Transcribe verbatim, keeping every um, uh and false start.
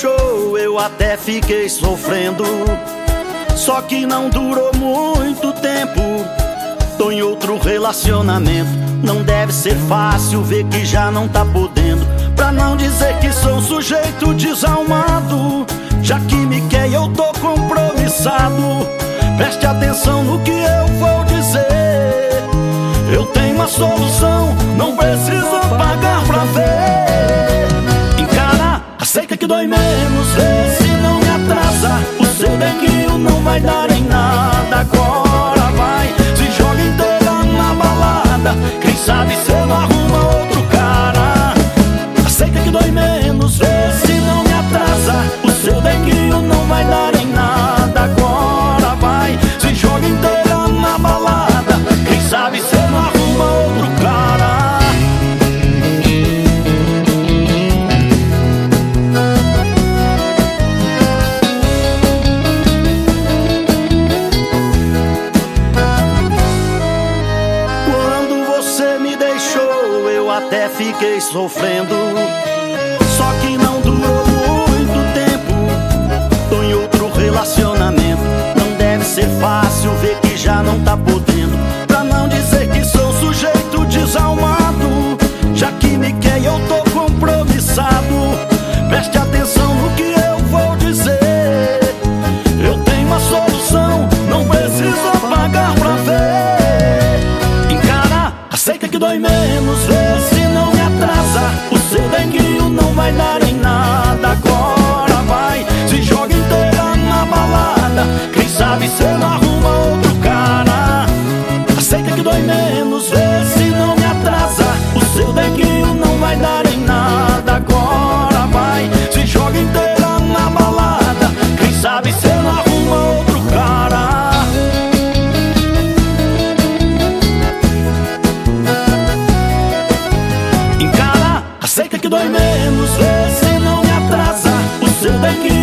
deixou, eu até fiquei sofrendo. Só que não durou muito tempo. Tô em outro relacionamento. Não deve ser fácil ver que já não tá podendo. Pra não dizer que sou um sujeito desalmado. Já que me quer, eu tô compromissado. Preste atenção no que eu vou dizer. Eu tenho uma solução, não precisa pagar pra ver. Encara, aceita que dói menos, vê se não me atrasa. O seu denguinho não vai dar em nada. Agora vai, se joga inteira na balada. Quem sabe cê não arruma outro cara. Aceita que dói menos, vê se não me atrasa. O seu denguinho não vai dar em nada. Agora vai, se joga inteira na balada. Quem sabe cê não arruma outro cara. Quando você me deixou, eu até fiquei sofrendo. Só que não durou muito tempo. Tô em outro relacionamento. Não deve ser fácil ver que já não tá podendo. Pra não dizer que sou um sujeito desalmado. Já que me quer, eu tô compromissado. Preste atenção no que eu vou dizer. Eu tenho uma solução, não precisa pagar pra ver. Encara, aceita que dói menos, vê se não me atrasa. O seu denguinho não vai dar em nada. Agora vai, se joga inteira na balada. Quem sabe cê não arruma outro cara. Aceita que dói menos, vê se não me atrasa. O seu denguinho não vai dar em nada. Agora vai, se joga inteira na balada. Quem sabe cê não arruma outro cara. Encara, aceita que dói menos, vê se não me atrasa. O seu denguinho